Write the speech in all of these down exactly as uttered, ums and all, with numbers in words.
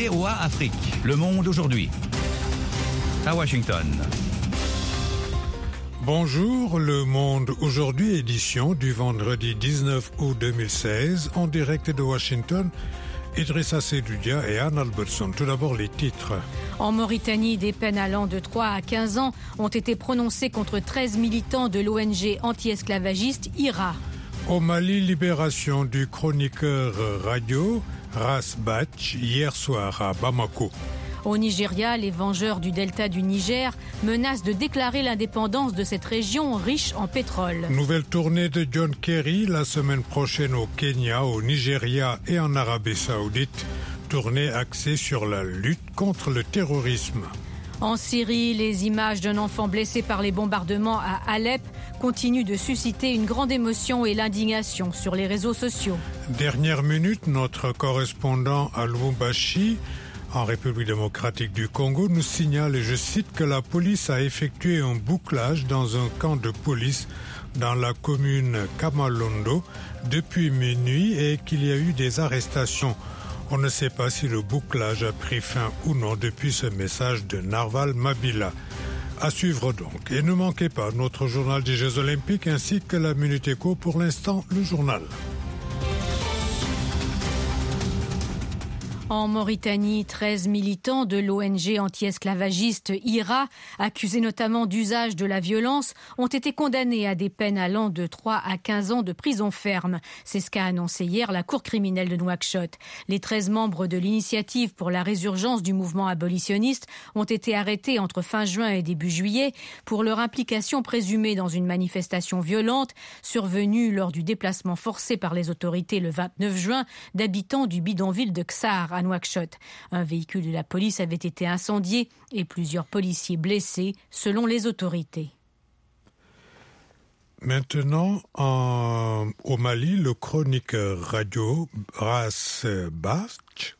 V O A Afrique. Le monde aujourd'hui. À Washington. Bonjour, Le Monde aujourd'hui, édition du vendredi dix-neuf août deux mille seize, en direct de Washington. Idrissa Seydoudia et Anne Albertson. Tout d'abord, les titres. En Mauritanie, des peines allant de trois à quinze ans ont été prononcées contre treize militants de l'O N G anti-esclavagiste I R A. Au Mali, libération du chroniqueur radio Ras Batch hier soir à Bamako. Au Nigeria, les vengeurs du delta du Niger menacent de déclarer l'indépendance de cette région riche en pétrole. Nouvelle tournée de John Kerry la semaine prochaine au Kenya, au Nigeria et en Arabie Saoudite. Tournée axée sur la lutte contre le terrorisme. En Syrie, les images d'un enfant blessé par les bombardements à Alep continuent de susciter une grande émotion et l'indignation sur les réseaux sociaux. Dernière minute, notre correspondant à Lubumbashi, en République démocratique du Congo, nous signale, et je cite, que la police a effectué un bouclage dans un camp de police dans la commune Kamalondo depuis minuit et qu'il y a eu des arrestations. On ne sait pas si le bouclage a pris fin ou non depuis ce message de Narval Mabila. À suivre donc. Et ne manquez pas notre journal des Jeux Olympiques ainsi que la Minute Éco, pour l'instant le journal. En Mauritanie, treize militants de l'O N G anti-esclavagiste I R A, accusés notamment d'usage de la violence, ont été condamnés à des peines allant de trois à quinze ans de prison ferme. C'est ce qu'a annoncé hier la Cour criminelle de Nouakchott. Les treize membres de l'initiative pour la résurgence du mouvement abolitionniste ont été arrêtés entre fin juin et début juillet pour leur implication présumée dans une manifestation violente survenue lors du déplacement forcé par les autorités le vingt-neuf juin d'habitants du bidonville de Ksar à Nouakchott. Un véhicule de la police avait été incendié et plusieurs policiers blessés, selon les autorités. Maintenant, en, au Mali, le chroniqueur radio Ras Batch,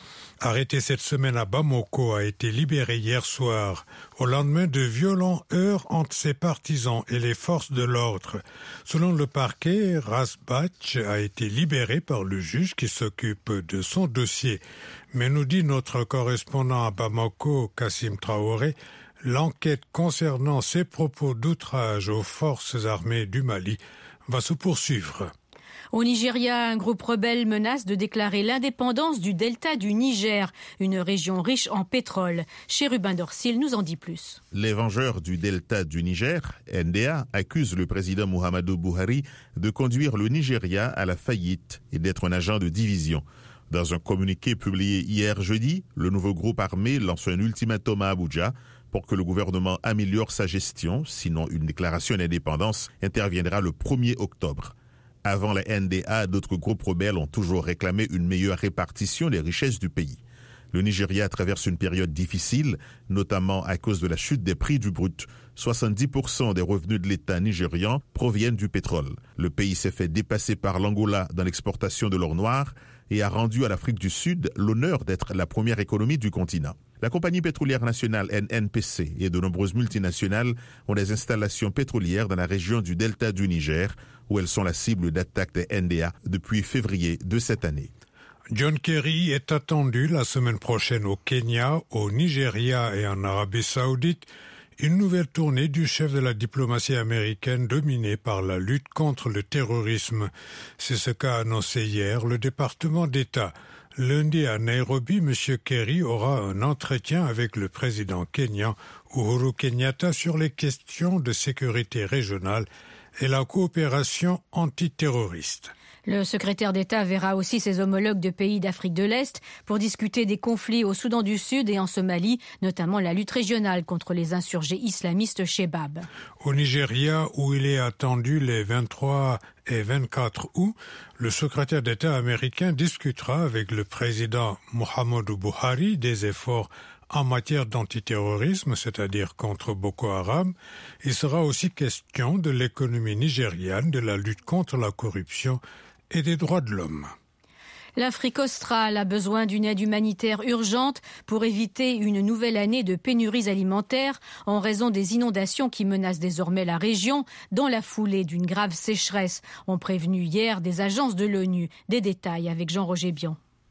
arrêté cette semaine à Bamako, a été libéré hier soir au lendemain de violents heurts entre ses partisans et les forces de l'ordre. Selon le parquet, Ras Batch a été libéré par le juge qui s'occupe de son dossier. Mais nous dit notre correspondant à Bamako, Kassim Traoré, l'enquête concernant ses propos d'outrage aux forces armées du Mali va se poursuivre. Au Nigeria, un groupe rebelle menace de déclarer l'indépendance du delta du Niger, une région riche en pétrole. Chérubin Dorsil nous en dit plus. Les vengeurs du delta du Niger, N D A, accusent le président Muhammadu Buhari de conduire le Nigeria à la faillite et d'être un agent de division. Dans un communiqué publié hier jeudi, le nouveau groupe armé lance un ultimatum à Abuja pour que le gouvernement améliore sa gestion, sinon une déclaration d'indépendance interviendra le premier octobre. Avant la N D A, d'autres groupes rebelles ont toujours réclamé une meilleure répartition des richesses du pays. Le Nigeria traverse une période difficile, notamment à cause de la chute des prix du brut. soixante-dix pour cent des revenus de l'État nigérian proviennent du pétrole. Le pays s'est fait dépasser par l'Angola dans l'exportation de l'or noir et a rendu à l'Afrique du Sud l'honneur d'être la première économie du continent. La compagnie pétrolière nationale N N P C et de nombreuses multinationales ont des installations pétrolières dans la région du delta du Niger, où elles sont la cible d'attaques des N D A depuis février de cette année. John Kerry est attendu la semaine prochaine au Kenya, au Nigeria et en Arabie Saoudite. Une nouvelle tournée du chef de la diplomatie américaine dominée par la lutte contre le terrorisme. C'est ce qu'a annoncé hier le département d'État. Lundi à Nairobi, M. Kerry aura un entretien avec le président kényan Uhuru Kenyatta sur les questions de sécurité régionale et la coopération antiterroriste. Le secrétaire d'État verra aussi ses homologues de pays d'Afrique de l'Est pour discuter des conflits au Soudan du Sud et en Somalie, notamment la lutte régionale contre les insurgés islamistes Shebab. Au Nigeria, où il est attendu les vingt-trois et vingt-quatre août, le secrétaire d'État américain discutera avec le président Muhammadu Buhari des efforts en matière d'antiterrorisme, c'est-à-dire contre Boko Haram. Il sera aussi question de l'économie nigériane, de la lutte contre la corruption et des droits de l'homme. L'Afrique australe a besoin d'une aide humanitaire urgente pour éviter une nouvelle année de pénuries alimentaires en raison des inondations qui menacent désormais la région dans la foulée d'une grave sécheresse, ont prévenu hier des agences de l'ONU. Des détails avec Jean-Roger Bion.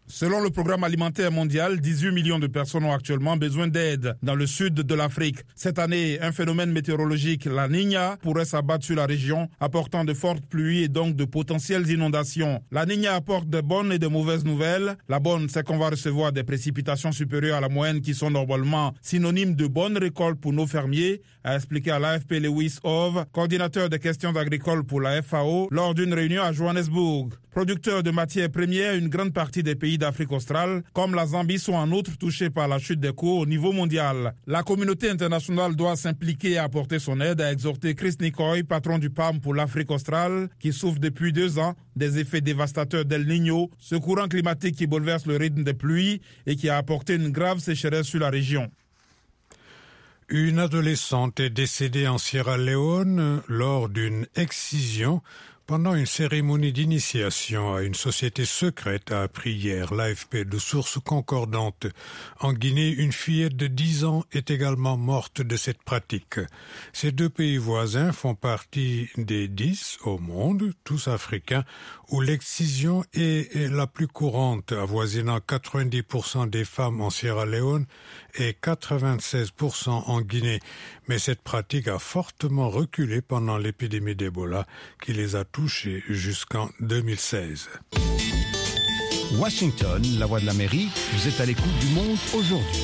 Selon le programme alimentaire mondial, dix-huit millions de personnes ont actuellement besoin d'aide dans le sud de l'Afrique. Cette année, un phénomène météorologique, la Niña, pourrait s'abattre sur la région, apportant de fortes pluies et donc de potentielles inondations. La Niña apporte de bonnes et de mauvaises nouvelles. La bonne, c'est qu'on va recevoir des précipitations supérieures à la moyenne qui sont normalement synonymes de bonnes récoltes pour nos fermiers, a expliqué à l'A F P Lewis Hove, coordinateur des questions agricoles pour la F A O, lors d'une réunion à Johannesburg. Producteurs de matières premières, une grande partie des pays d'Afrique australe, comme la Zambie, sont en outre touchés par la chute des cours au niveau mondial. La communauté internationale doit s'impliquer et apporter son aide, a exhorté Chris Nicoy, patron du P A M pour l'Afrique australe, qui souffre depuis deux ans des effets dévastateurs d'El Niño, ce courant climatique qui bouleverse le rythme des pluies et qui a apporté une grave sécheresse sur la région. Une adolescente est décédée en Sierra Leone lors d'une excision pendant une cérémonie d'initiation à une société secrète, a appris hier l'A F P de sources concordantes. En Guinée, une fillette de dix ans est également morte de cette pratique. Ces deux pays voisins font partie des dix au monde, tous africains, où l'excision est la plus courante, avoisinant quatre-vingt-dix pour cent des femmes en Sierra Leone et quatre-vingt-seize pour cent en Guinée. Mais cette pratique a fortement reculé pendant l'épidémie d'Ebola qui les a touchés jusqu'en deux mille seize. Washington, la voix de l'Amérique, vous êtes à l'écoute du monde aujourd'hui.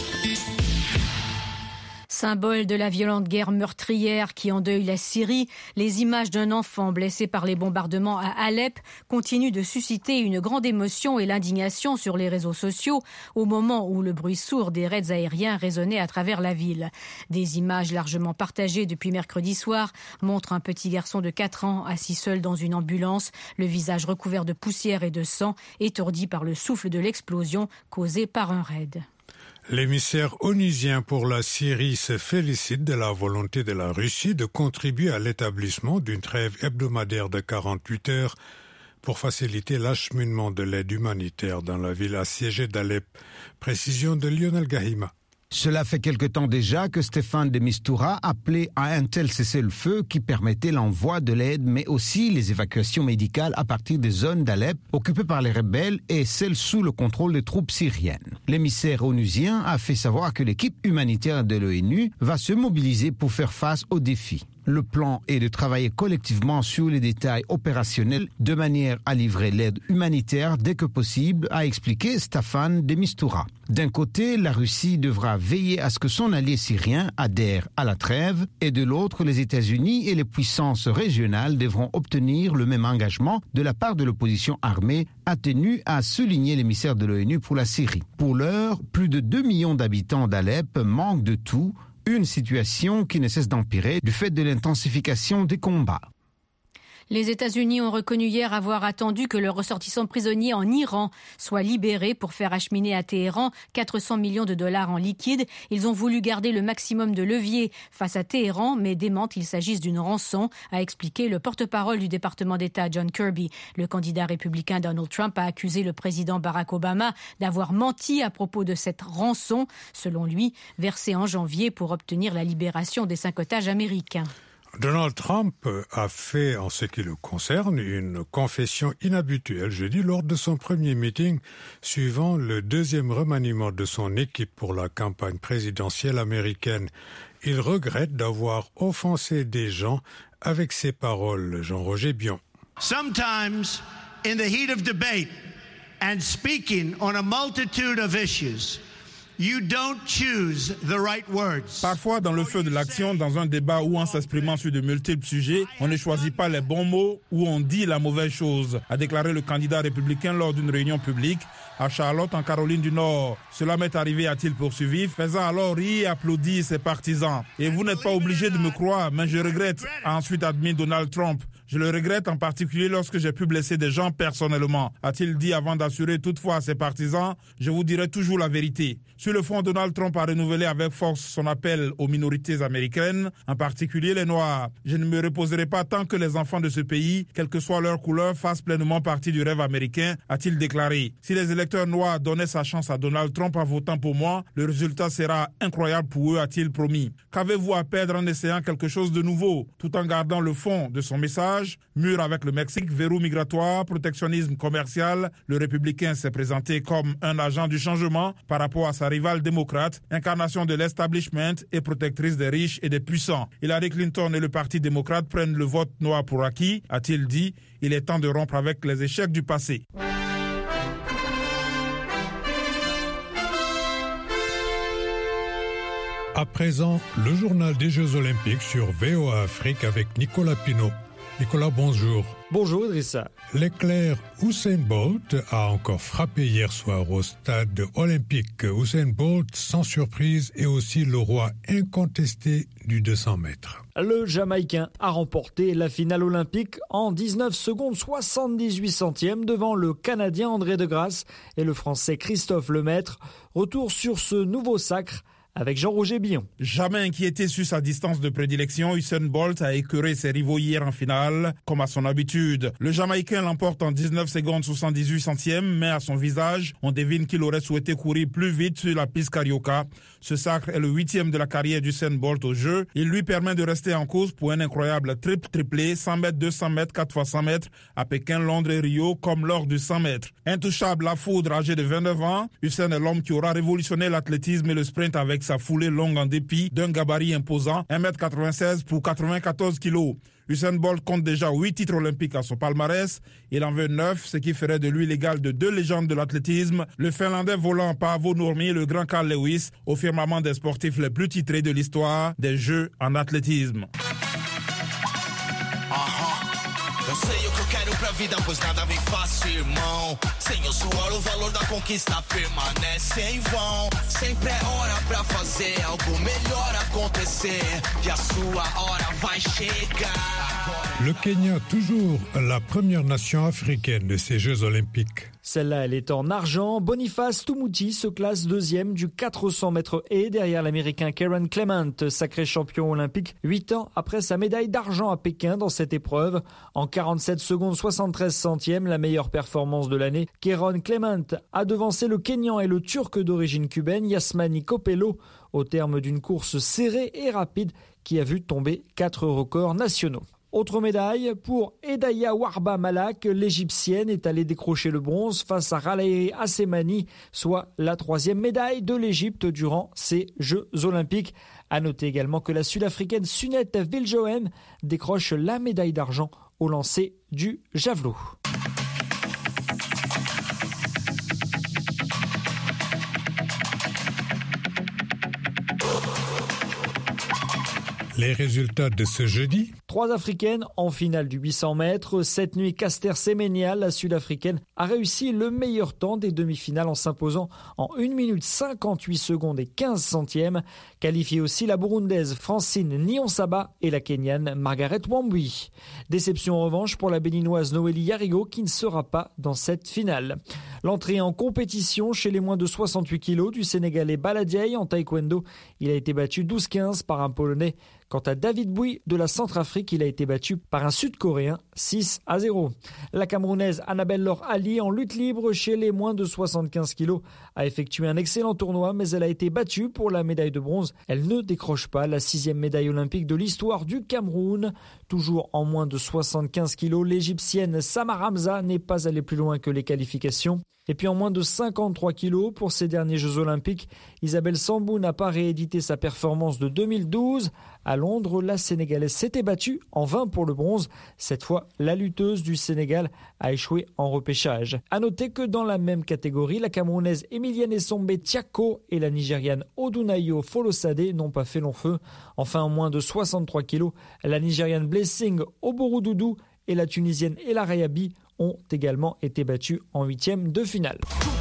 Symbole de la violente guerre meurtrière qui endeuille la Syrie, les images d'un enfant blessé par les bombardements à Alep continuent de susciter une grande émotion et l'indignation sur les réseaux sociaux au moment où le bruit sourd des raids aériens résonnait à travers la ville. Des images largement partagées depuis mercredi soir montrent un petit garçon de quatre ans assis seul dans une ambulance, le visage recouvert de poussière et de sang, étourdi par le souffle de l'explosion causée par un raid. L'émissaire onusien pour la Syrie se félicite de la volonté de la Russie de contribuer à l'établissement d'une trêve hebdomadaire de quarante-huit heures pour faciliter l'acheminement de l'aide humanitaire dans la ville assiégée d'Alep. Précision de Lionel Gahima. Cela fait quelque temps déjà que Stéphane de Mistura appelait à un tel cessez-le-feu qui permettait l'envoi de l'aide, mais aussi les évacuations médicales à partir des zones d'Alep occupées par les rebelles et celles sous le contrôle des troupes syriennes. L'émissaire onusien a fait savoir que l'équipe humanitaire de l'ONU va se mobiliser pour faire face aux défis. Le plan est de travailler collectivement sur les détails opérationnels de manière à livrer l'aide humanitaire dès que possible, a expliqué Stéphane de Mistura. D'un côté, la Russie devra veiller à ce que son allié syrien adhère à la trêve et de l'autre, les États-Unis et les puissances régionales devront obtenir le même engagement de la part de l'opposition armée, a tenu à souligner l'émissaire de l'ONU pour la Syrie. Pour l'heure, plus de deux millions d'habitants d'Alep manquent de tout. Une situation qui ne cesse d'empirer du fait de l'intensification des combats. Les États-Unis ont reconnu hier avoir attendu que leurs ressortissants prisonniers en Iran soient libérés pour faire acheminer à Téhéran quatre cents millions de dollars en liquide. Ils ont voulu garder le maximum de levier face à Téhéran, mais démentent qu'il s'agisse d'une rançon, a expliqué le porte-parole du département d'État John Kirby. Le candidat républicain Donald Trump a accusé le président Barack Obama d'avoir menti à propos de cette rançon, selon lui, versée en janvier pour obtenir la libération des cinq otages américains. Donald Trump a fait, en ce qui le concerne, une confession inhabituelle jeudi lors de son premier meeting suivant le deuxième remaniement de son équipe pour la campagne présidentielle américaine. Il regrette d'avoir offensé des gens avec ses paroles. Jean-Roger Bion. Sometimes, in the heat of debate and speaking on a multitude of issues, you don't choose the right words. Parfois, dans le feu de l'action, dans un débat ou en s'exprimant sur de multiples sujets, on ne choisit pas les bons mots ou on dit la mauvaise chose, a déclaré le candidat républicain lors d'une réunion publique à Charlotte, en Caroline du Nord. Cela m'est arrivé, a-t-il poursuivi, faisant alors rire et applaudir ses partisans. Et vous n'êtes pas obligé de me croire, mais je regrette, a ensuite admis Donald Trump. Je le regrette en particulier lorsque j'ai pu blesser des gens personnellement, a-t-il dit avant d'assurer toutefois à ses partisans, je vous dirai toujours la vérité. Sur le fond, Donald Trump a renouvelé avec force son appel aux minorités américaines, en particulier les Noirs. Je ne me reposerai pas tant que les enfants de ce pays, quelle que soit leur couleur, fassent pleinement partie du rêve américain, a-t-il déclaré. Si les électeurs noirs donnaient sa chance à Donald Trump en votant pour moi, le résultat sera incroyable pour eux, a-t-il promis. Qu'avez-vous à perdre en essayant quelque chose de nouveau, tout en gardant le fond de son message? sondage. Mur avec le Mexique, verrou migratoire, protectionnisme commercial. Le républicain s'est présenté comme un agent du changement par rapport à sa rivale démocrate, incarnation de l'establishment et protectrice des riches et des puissants. Hillary Clinton et le Parti démocrate prennent le vote noir pour acquis, a-t-il dit. Il est temps de rompre avec les échecs du passé. À présent, le journal des Jeux Olympiques sur V O A Afrique avec Nicolas Pinault. Nicolas, bonjour. Bonjour Idrissa. L'éclair Usain Bolt a encore frappé hier soir au stade olympique. Usain Bolt, sans surprise, est aussi le roi incontesté du deux cents mètres. Le Jamaïcain a remporté la finale olympique en dix-neuf secondes soixante-dix-huit centièmes devant le Canadien André Degrasse et le Français Christophe Lemaître. Retour sur ce nouveau sacre avec Jean-Roger Billon. Jamais inquiété sur sa distance de prédilection, Usain Bolt a écœuré ses rivaux hier en finale, comme à son habitude. Le Jamaïcain l'emporte en dix-neuf secondes soixante-dix-huit centièmes, mais à son visage, on devine qu'il aurait souhaité courir plus vite sur la piste Carioca. Ce sacre est le huitième de la carrière d'Usain Bolt au jeu. Il lui permet de rester en course pour un incroyable triple-triplé, cent mètres, deux cents mètres, quatre fois cent mètres, à Pékin, Londres et Rio, comme lors du cent mètres. Intouchable à foudre, âgé de vingt-neuf ans, Usain est l'homme qui aura révolutionné l'athlétisme et le sprint avec sa foulée longue en dépit d'un gabarit imposant, un mètre quatre-vingt-seize pour quatre-vingt-quatorze kilos. Usain Bolt compte déjà huit titres olympiques à son palmarès. Il en veut neuf, ce qui ferait de lui l'égal de deux légendes de l'athlétisme. Le Finlandais volant Paavo Nurmi et le grand Carl Lewis, au firmament des sportifs les plus titrés de l'histoire des Jeux en athlétisme. Eu sei o que eu quero pra vida, pois nada vem fácil, irmão. Sem o suor, o valor da conquista permanece em vão. Sempre é hora pra fazer algo melhor acontecer. E a sua hora vai chegar. Le Kenya, toujours la première nation africaine de ces Jeux Olympiques. Celle-là, elle est en argent. Boniface Tumuti se classe deuxième du quatre cents mètres haies derrière l'Américain Karen Clement, sacré champion olympique, huit ans après sa médaille d'argent à Pékin dans cette épreuve. En quarante-sept secondes soixante-treize centièmes, la meilleure performance de l'année, Karen Clement a devancé le Kenyan et le Turc d'origine cubaine Yasmani Kopelo au terme d'une course serrée et rapide qui a vu tomber quatre records nationaux. Autre médaille pour Edaya Warba Malak, l'Égyptienne est allée décrocher le bronze face à Ralairi Assemani, soit la troisième médaille de l'Égypte durant ces Jeux Olympiques. À noter également que la Sud-Africaine Sunette Viljoen décroche la médaille d'argent au lancer du javelot. Les résultats de ce jeudi? Trois Africaines en finale du huit cents mètres. Cette nuit, Caster Semenya, la Sud-Africaine, a réussi le meilleur temps des demi-finales en s'imposant en une minute cinquante-huit secondes et quinze centièmes. Qualifiée aussi la Burundaise Francine Niyonsaba et la Kenyane Margaret Wambui. Déception en revanche pour la Béninoise Noélie Yarigo qui ne sera pas dans cette finale. L'entrée en compétition chez les moins de soixante-huit kilos du Sénégalais Baladiaï en taekwondo. Il a été battu douze quinze par un Polonais. Quant à David Bouy de la Centrafrique, il a été battu par un Sud-Coréen six à zéro. La Camerounaise Annabelle Laure Ali en lutte libre chez les moins de soixante-quinze kilos a effectué un excellent tournoi, mais elle a été battue pour la médaille de bronze. Elle ne décroche pas la sixième médaille olympique de l'histoire du Cameroun. Toujours en moins de soixante-quinze kilos, l'Égyptienne Samar Hamza n'est pas allée plus loin que les qualifications. Et puis en moins de cinquante-trois kilos pour ces derniers Jeux Olympiques, Isabelle Sambou n'a pas réédité sa performance de deux mille douze. À Londres, la Sénégalaise s'était battue en vain pour le bronze. Cette fois, la lutteuse du Sénégal a échoué en repêchage. À noter que dans la même catégorie, la Camerounaise Emilienne Essombe Tiako et la Nigériane Odunayo Folosade n'ont pas fait long feu. Enfin, en moins de soixante-trois kilos, la Nigériane Blessing Oboroudoudou et la Tunisienne Ella Rayabi ont également été battues en huitième de finale.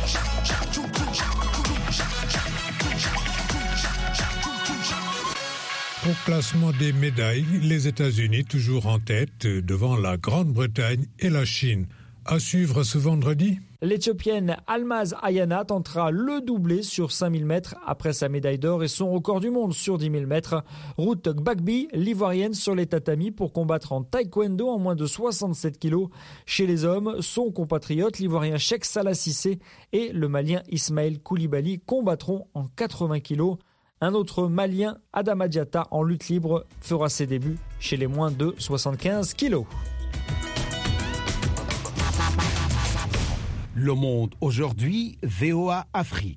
Au classement des médailles, les États-Unis toujours en tête devant la Grande-Bretagne et la Chine. À suivre ce vendredi. L'Éthiopienne Almaz Ayana tentera le doublé sur cinq mille mètres après sa médaille d'or et son record du monde sur dix mille mètres. Ruth Gbagbi, l'Ivoirienne sur les tatamis pour combattre en taekwondo en moins de soixante-sept kilos. Chez les hommes, son compatriote, l'Ivoirien Cheikh Salah Cissé et le Malien Ismaël Koulibaly combattront en quatre-vingts kilos. Un autre Malien, Adama Diatta, en lutte libre, fera ses débuts chez les moins de soixante-quinze kilos. Le Monde aujourd'hui, V O A Afrique.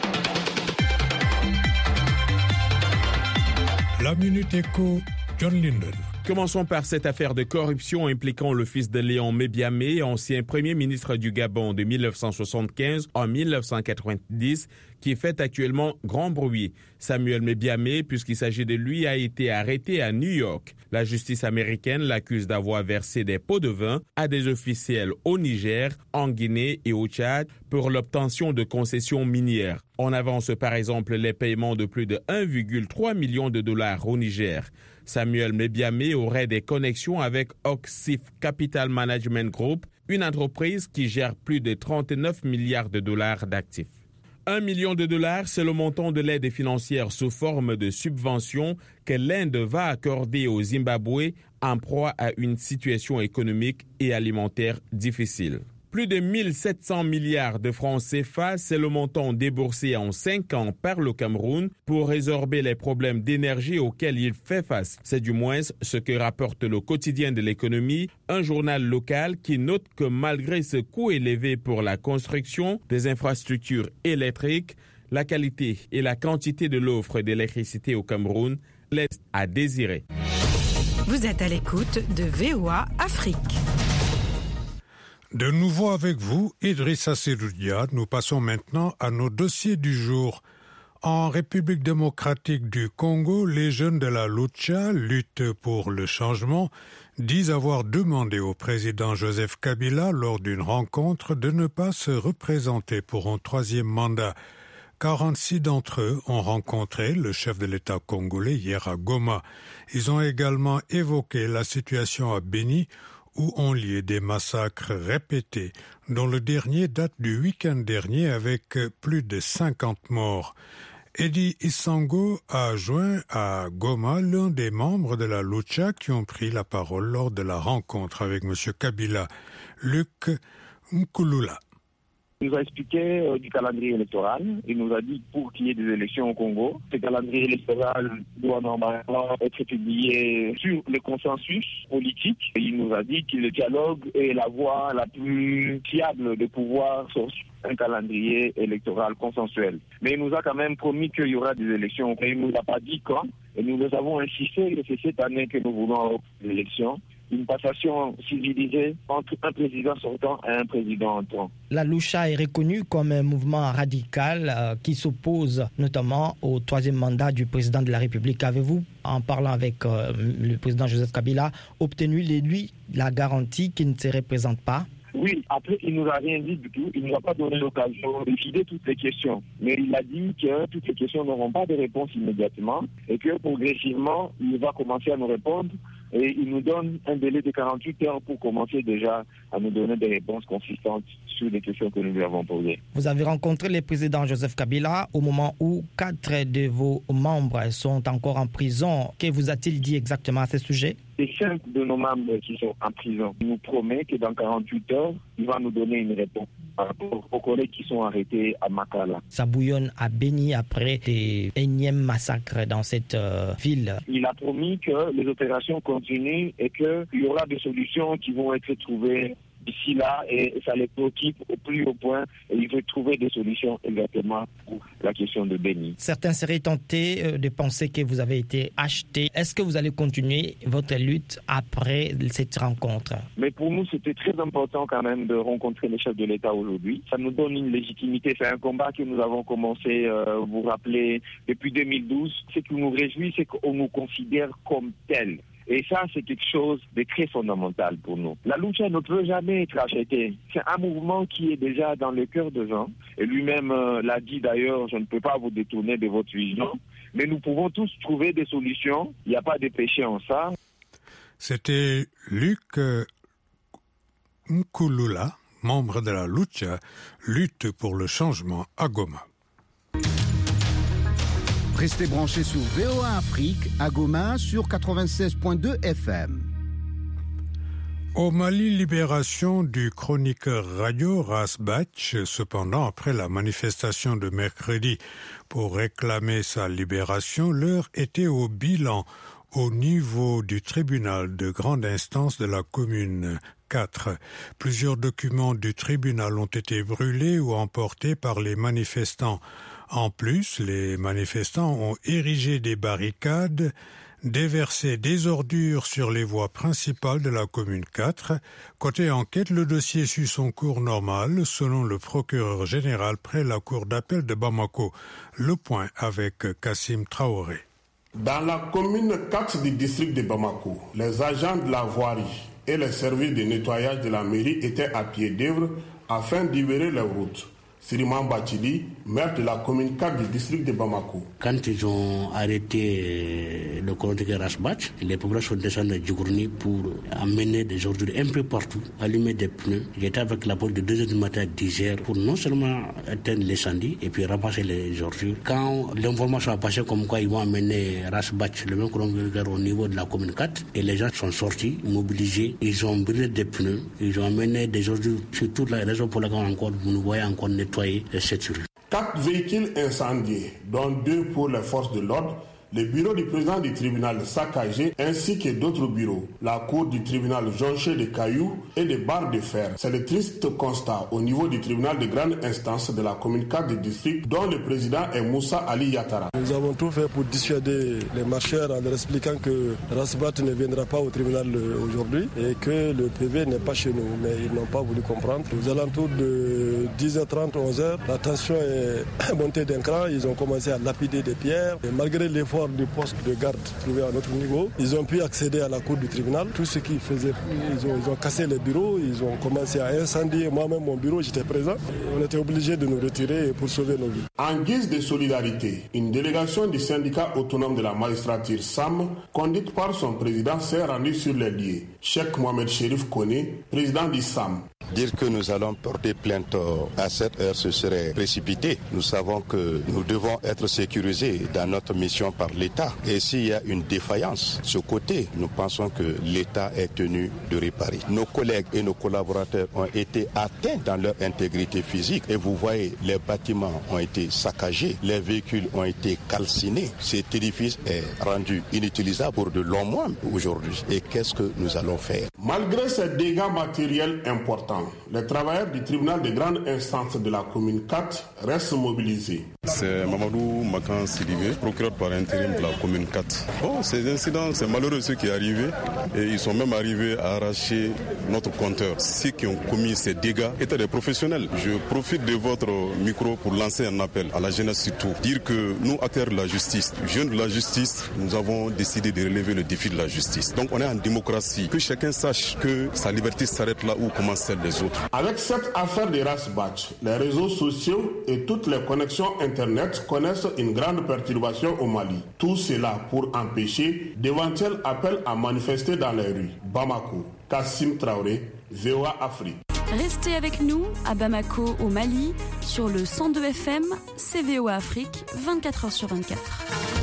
La Minute Éco, John Linden. Commençons par cette affaire de corruption impliquant le fils de Léon Mébiamé, ancien premier ministre du Gabon de mille neuf cent soixante-quinze à mille neuf cent quatre-vingt-dix, qui fait actuellement grand bruit. Samuel Mébiamé, puisqu'il s'agit de lui, a été arrêté à New York. La justice américaine l'accuse d'avoir versé des pots de vin à des officiels au Niger, en Guinée et au Tchad pour l'obtention de concessions minières. On avance par exemple les paiements de plus de un virgule trois million de dollars au Niger. Samuel Mébiamé aurait des connexions avec Oxif Capital Management Group, une entreprise qui gère plus de trente-neuf milliards de dollars d'actifs. Un million de dollars, c'est le montant de l'aide financière sous forme de subvention que l'Inde va accorder au Zimbabwe en proie à une situation économique et alimentaire difficile. Plus de mille sept cents milliards de francs C F A, c'est le montant déboursé en cinq ans par le Cameroun pour résorber les problèmes d'énergie auxquels il fait face. C'est du moins ce que rapporte le quotidien de l'économie, un journal local qui note que malgré ce coût élevé pour la construction des infrastructures électriques, la qualité et la quantité de l'offre d'électricité au Cameroun laissent à désirer. Vous êtes à l'écoute de V O A Afrique. De nouveau avec vous, Idrissa Seloudia. Nous passons maintenant à nos dossiers du jour. En République démocratique du Congo, les jeunes de la Lucha, lutte pour le changement, disent avoir demandé au président Joseph Kabila lors d'une rencontre de ne pas se représenter pour un troisième mandat. quarante-six d'entre eux ont rencontré le chef de l'État congolais hier à Goma. Ils ont également évoqué la situation à Béni, où ont lieu des massacres répétés, dont le dernier date du week-end dernier avec plus de cinquante morts. Eddie Isango a joint à Goma l'un des membres de la Lucha qui ont pris la parole lors de la rencontre avec M. Kabila, Luc Nkulula. Il nous a expliqué euh, du calendrier électoral. Il nous a dit pour qu'il y ait des élections au Congo, ce calendrier électoral doit normalement être publié sur le consensus politique. Et il nous a dit que le dialogue est la voie la plus fiable de pouvoir sortir un calendrier électoral consensuel. Mais il nous a quand même promis qu'il y aura des élections. Et il ne nous a pas dit quand. Et nous nous avons insisté que c'est cette année que nous voulons des élections. Une passation civilisée entre un président sortant et un président entrant. La Lucha est reconnue comme un mouvement radical euh, qui s'oppose notamment au troisième mandat du président de la République. Avez-vous, en parlant avec euh, le président Joseph Kabila, obtenu de lui la garantie qu'il ne se représente pas? Oui, après, il ne nous a rien dit du tout. Il ne nous a pas donné l'occasion de filer toutes les questions. Mais il a dit que toutes les questions n'auront pas de réponse immédiatement et que progressivement, il va commencer à nous répondre. Et il nous donne un délai de quarante-huit heures pour commencer déjà à nous donner des réponses consistantes sur les questions que nous lui avons posées. Vous avez rencontré le président Joseph Kabila au moment où quatre de vos membres sont encore en prison. Que vous a-t-il dit exactement à ce sujet? C'est cinq de nos membres qui sont en prison. Il nous promet que dans quarante-huit heures, il va nous donner une réponse par rapport aux collègues qui sont arrêtés à Makala. Ça bouillonne à Béni après des énièmes massacres dans cette euh, ville. Il a promis que les opérations continuent et qu'il y aura des solutions qui vont être trouvées d'ici là et ça les préoccupe au plus haut point et il veut trouver des solutions exactement pour la question de Béni. Certains seraient tentés de penser que vous avez été acheté. Est-ce que vous allez continuer votre lutte après cette rencontre? Mais pour nous, c'était très important quand même de rencontrer le chef de l'État aujourd'hui. Ça nous donne une légitimité. C'est un combat que nous avons commencé, euh, vous vous rappelez, depuis deux mille douze. Ce qui nous réjouit, c'est qu'on nous considère comme tels. Et ça, c'est quelque chose de très fondamental pour nous. La lucha ne peut jamais être achetée. C'est un mouvement qui est déjà dans le cœur des gens. Et lui-même euh, l'a dit d'ailleurs, je ne peux pas vous détourner de votre vision. Mais nous pouvons tous trouver des solutions. Il n'y a pas de péché en ça. C'était Luc Nkulula, membre de la lucha, lutte pour le changement à Goma. Restez branchés sur V O A Afrique à Goma sur quatre-vingt-seize virgule deux F M. Au Mali, libération du chroniqueur radio Ras Batch, cependant, après la manifestation de mercredi pour réclamer sa libération, l'heure était au bilan au niveau du tribunal de grande instance de la commune quatre. Plusieurs documents du tribunal ont été brûlés ou emportés par les manifestants. En plus, les manifestants ont érigé des barricades, déversé des ordures sur les voies principales de la commune quatre. Côté enquête, le dossier suit son cours normal, selon le procureur général près la cour d'appel de Bamako. Le point avec Kassim Traoré. Dans la commune quatre du district de Bamako, les agents de la voirie et les services de nettoyage de la mairie étaient à pied d'œuvre afin de libérer les routes. Siriman Bachili, maire de la commune quatre du district de Bamako. Quand ils ont arrêté le chronique Rasbach, les populations sont descendues de Djougourni pour amener des ordures un peu partout, allumer des pneus. J'étais avec la police de deux heures du matin à dix heures pour non seulement éteindre l'incendie et puis ramasser les ordures. Quand l'information a passé comme quoi ils vont amener Rasbach, le même chronique au niveau de la commune quatre, et les gens sont sortis, mobilisés, ils ont brûlé des pneus, ils ont amené des ordures sur toute la raison pour laquelle encore vous nous voyez encore nettoyer. Quatre véhicules incendiés, dont deux pour les forces de l'ordre, le bureau du président du tribunal saccagé ainsi que d'autres bureaux, la cour du tribunal jonchée de cailloux et de barres de fer. C'est le triste constat au niveau du tribunal de grande instance de la commune quatre du district dont le président est Moussa Ali Yatara. Nous avons tout fait pour dissuader les marcheurs en leur expliquant que Rasbat ne viendra pas au tribunal aujourd'hui et que le P V n'est pas chez nous, mais ils n'ont pas voulu comprendre. Aux alentours de dix heures trente, onze heures, la tension est montée d'un cran, ils ont commencé à lapider des pierres et malgré l'effort du poste de garde trouvé à notre niveau, ils ont pu accéder à la cour du tribunal. Tout ce qu'ils faisaient, ils ont, ils ont cassé les bureaux, ils ont commencé à incendier. Moi-même, mon bureau, j'étais présent. On était obligés de nous retirer pour sauver nos vies. En guise de solidarité, une délégation du syndicat autonome de la magistrature S A M, conduite par son président, s'est rendue sur les lieux. Cheikh Mohamed Chérif Koné, président du S A M. Dire que nous allons porter plainte à cette heure, ce serait précipité. Nous savons que nous devons être sécurisés dans notre mission par l'État. Et s'il y a une défaillance, ce côté, nous pensons que l'État est tenu de réparer. Nos collègues et nos collaborateurs ont été atteints dans leur intégrité physique. Et vous voyez, les bâtiments ont été saccagés, les véhicules ont été calcinés. Cet édifice est rendu inutilisable pour de longs mois aujourd'hui. Et qu'est-ce que nous allons faire? Malgré ces dégâts matériels importants, les travailleurs du tribunal de grande instance de la commune quatre restent mobilisés. C'est Mamadou Makan Sidibé, procureur par intérim de la commune quatre. Bon, ces incidents, c'est malheureux ce qui est arrivé et ils sont même arrivés à arracher notre compteur. Ceux qui ont commis ces dégâts étaient des professionnels. Je profite de votre micro pour lancer un appel à la jeunesse surtout. Dire que nous, acteurs de la justice, jeunes de la justice, nous avons décidé de relever le défi de la justice. Donc on est en démocratie. Que chacun sache que sa liberté s'arrête là où commence celle des autres. Avec cette affaire de Rasbach, les réseaux sociaux et toutes les connexions Internet connaissent une grande perturbation au Mali. Tout cela pour empêcher d'éventuels appels à manifester dans les rues. Bamako, Kassim Traoré, V O A Afrique. Restez avec nous à Bamako, au Mali, sur le cent deux F M, C V O A Afrique, vingt-quatre heures sur vingt-quatre.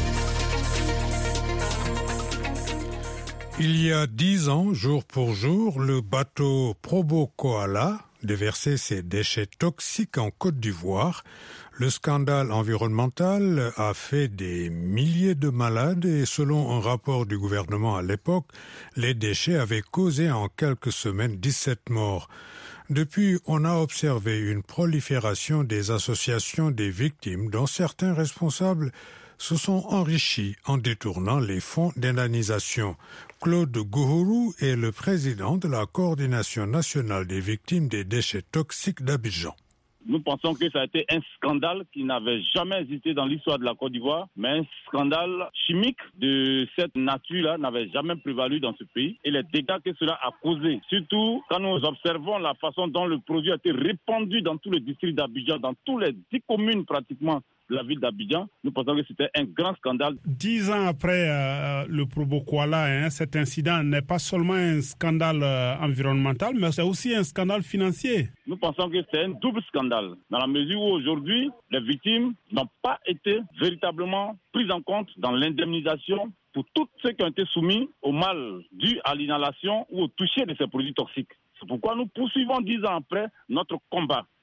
Il y a dix ans, jour pour jour, le bateau Probo Koala déversait ses déchets toxiques en Côte d'Ivoire. Le scandale environnemental a fait des milliers de malades et selon un rapport du gouvernement à l'époque, les déchets avaient causé en quelques semaines dix-sept morts. Depuis, on a observé une prolifération des associations des victimes dont certains responsables se sont enrichis en détournant les fonds d'indemnisation. Claude Gouhourou est le président de la Coordination nationale des victimes des déchets toxiques d'Abidjan. Nous pensons que ça a été un scandale qui n'avait jamais existé dans l'histoire de la Côte d'Ivoire, mais un scandale chimique de cette nature-là n'avait jamais prévalu dans ce pays et les dégâts que cela a causé. Surtout quand nous observons la façon dont le produit a été répandu dans tout le district d'Abidjan, dans toutes les dix communes pratiquement de la ville d'Abidjan, nous pensons que c'était un grand scandale. Dix ans après euh, le Probo Koala, hein, cet incident n'est pas seulement un scandale euh, environnemental, mais c'est aussi un scandale financier. Nous pensons que c'est un double scandale, dans la mesure où aujourd'hui, les victimes n'ont pas été véritablement prises en compte dans l'indemnisation pour tous ceux qui ont été soumis au mal dû à l'inhalation ou au toucher de ces produits toxiques. C'est pourquoi nous poursuivons dix ans après notre combat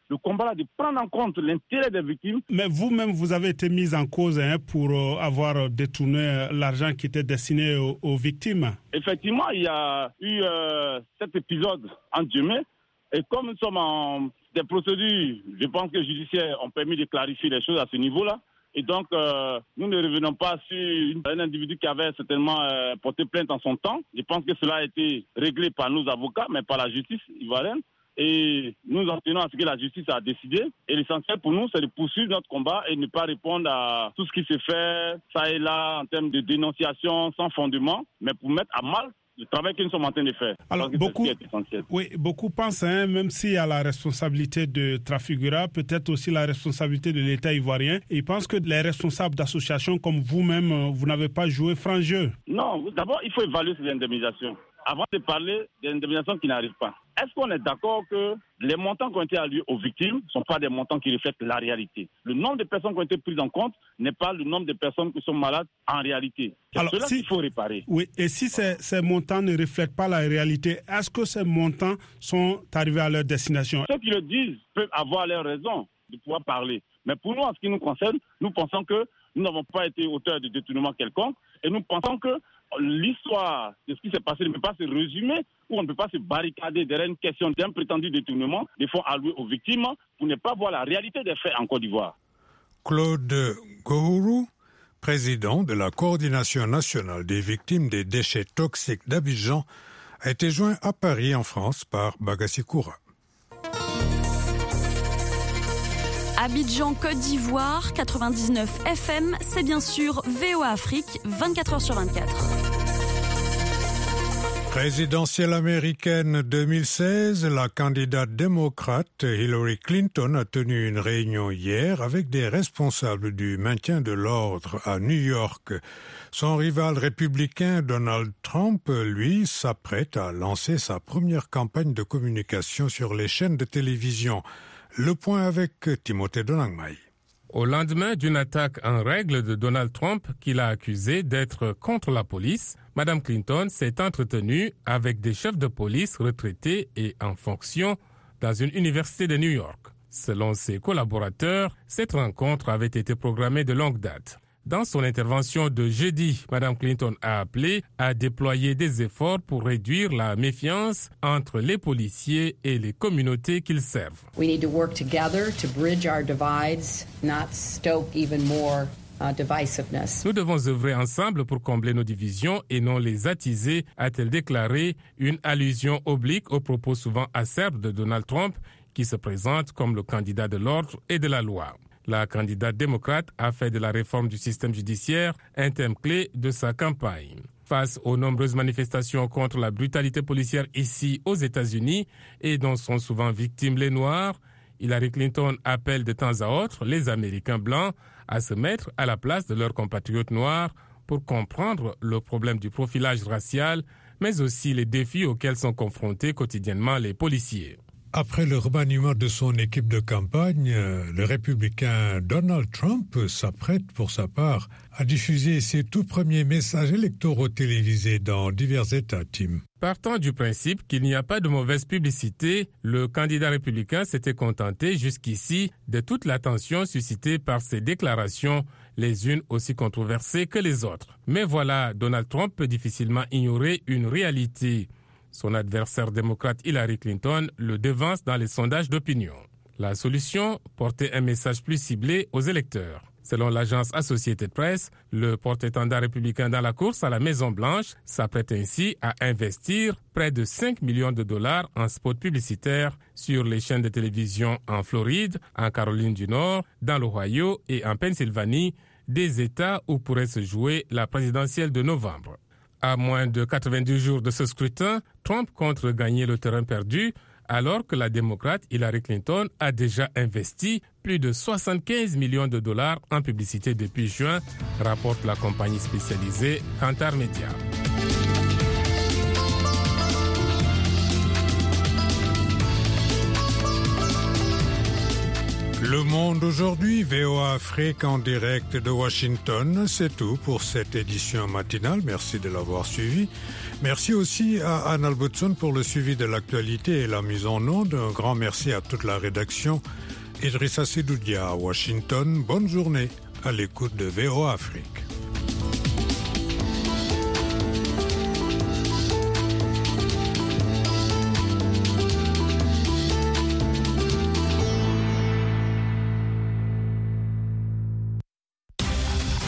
le combat là de prendre en compte l'intérêt des victimes. Mais vous-même, vous avez été mis en cause hein, pour euh, avoir détourné l'argent qui était destiné aux, aux victimes. Effectivement, il y a eu euh, cet épisode en Djemé. Et comme nous sommes en des procédures, je pense que les judiciaires ont permis de clarifier les choses à ce niveau-là. Et donc, euh, nous ne revenons pas sur une, un individu qui avait certainement euh, porté plainte en son temps. Je pense que cela a été réglé par nos avocats, mais par la justice ivoirienne. Et nous en tenons à ce que la justice a décidé. Et l'essentiel pour nous, c'est de poursuivre notre combat et ne pas répondre à tout ce qui se fait, ça et là, en termes de dénonciation sans fondement, mais pour mettre à mal le travail que nous sommes en train de faire. Alors, beaucoup, oui, beaucoup pensent, hein, même s'il y a la responsabilité de Trafigura, peut-être aussi la responsabilité de l'État ivoirien, et ils pensent que les responsables d'associations comme vous-même, vous n'avez pas joué franc jeu. Non, d'abord, il faut évaluer ces indemnisations avant de parler des indemnisations qui n'arrivent pas. Est-ce qu'on est d'accord que les montants qui ont été alloués aux victimes ne sont pas des montants qui reflètent la réalité? Le nombre de personnes qui ont été prises en compte n'est pas le nombre de personnes qui sont malades en réalité. C'est Alors, cela si, qu'il faut réparer. Oui, et si ces, ces montants ne reflètent pas la réalité, est-ce que ces montants sont arrivés à leur destination? Ceux qui le disent peuvent avoir leur raison de pouvoir parler. Mais pour nous, en ce qui nous concerne, nous pensons que nous n'avons pas été auteurs de détournement quelconque et nous pensons que l'histoire de ce qui s'est passé ne peut pas se résumer ou on ne peut pas se barricader derrière une question d'un prétendu détournement des fonds alloués aux victimes pour ne pas voir la réalité des faits en Côte d'Ivoire. Claude Gourou, président de la Coordination nationale des victimes des déchets toxiques d'Abidjan, a été joint à Paris en France par Bagassi Koura. Abidjan, Côte d'Ivoire, quatre-vingt-dix-neuf F M, c'est bien sûr V O A Afrique, vingt-quatre heures sur vingt-quatre. Présidentielle américaine deux mille seize, la candidate démocrate Hillary Clinton a tenu une réunion hier avec des responsables du maintien de l'ordre à New York. Son rival républicain Donald Trump, lui, s'apprête à lancer sa première campagne de communication sur les chaînes de télévision. Le point avec Timothée Donangmai. Au lendemain d'une attaque en règle de Donald Trump qu'il a accusé d'être contre la police, Mme Clinton s'est entretenue avec des chefs de police retraités et en fonction dans une université de New York. Selon ses collaborateurs, cette rencontre avait été programmée de longue date. Dans son intervention de jeudi, Mme Clinton a appelé à déployer des efforts pour réduire la méfiance entre les policiers et les communautés qu'ils servent. We need to work together to bridge our divides, not stoke even more uh, divisiveness. Nous devons œuvrer ensemble pour combler nos divisions et non les attiser, a-t-elle déclaré, une allusion oblique aux propos souvent acerbes de Donald Trump, qui se présente comme le candidat de l'ordre et de la loi. La candidate démocrate a fait de la réforme du système judiciaire un thème clé de sa campagne. Face aux nombreuses manifestations contre la brutalité policière ici aux États-Unis et dont sont souvent victimes les Noirs, Hillary Clinton appelle de temps à autre les Américains blancs à se mettre à la place de leurs compatriotes noirs pour comprendre le problème du profilage racial, mais aussi les défis auxquels sont confrontés quotidiennement les policiers. Après le remaniement de son équipe de campagne, le républicain Donald Trump s'apprête pour sa part à diffuser ses tout premiers messages électoraux télévisés dans divers États, Tim. Partant du principe qu'il n'y a pas de mauvaise publicité, le candidat républicain s'était contenté jusqu'ici de toute l'attention suscitée par ses déclarations, les unes aussi controversées que les autres. Mais voilà, Donald Trump peut difficilement ignorer une réalité. Son adversaire démocrate Hillary Clinton le devance dans les sondages d'opinion. La solution, porter un message plus ciblé aux électeurs. Selon l'agence Associated Press, le porte-étendard républicain dans la course à la Maison-Blanche s'apprête ainsi à investir près de cinq millions de dollars en spots publicitaires sur les chaînes de télévision en Floride, en Caroline du Nord, dans l'Ohio et en Pennsylvanie, des États où pourrait se jouer la présidentielle de novembre. À moins de quatre-vingt-dix jours de ce scrutin, Trump compte regagner le terrain perdu, alors que la démocrate Hillary Clinton a déjà investi plus de soixante-quinze millions de dollars en publicité depuis juin, rapporte la compagnie spécialisée Kantar Media. Le Monde aujourd'hui, V O A Afrique en direct de Washington. C'est tout pour cette édition matinale. Merci de l'avoir suivi. Merci aussi à Anne Albertson pour le suivi de l'actualité et la mise en onde. Un grand merci à toute la rédaction. Idrissa Sidoudia à Washington. Bonne journée à l'écoute de V O A Afrique.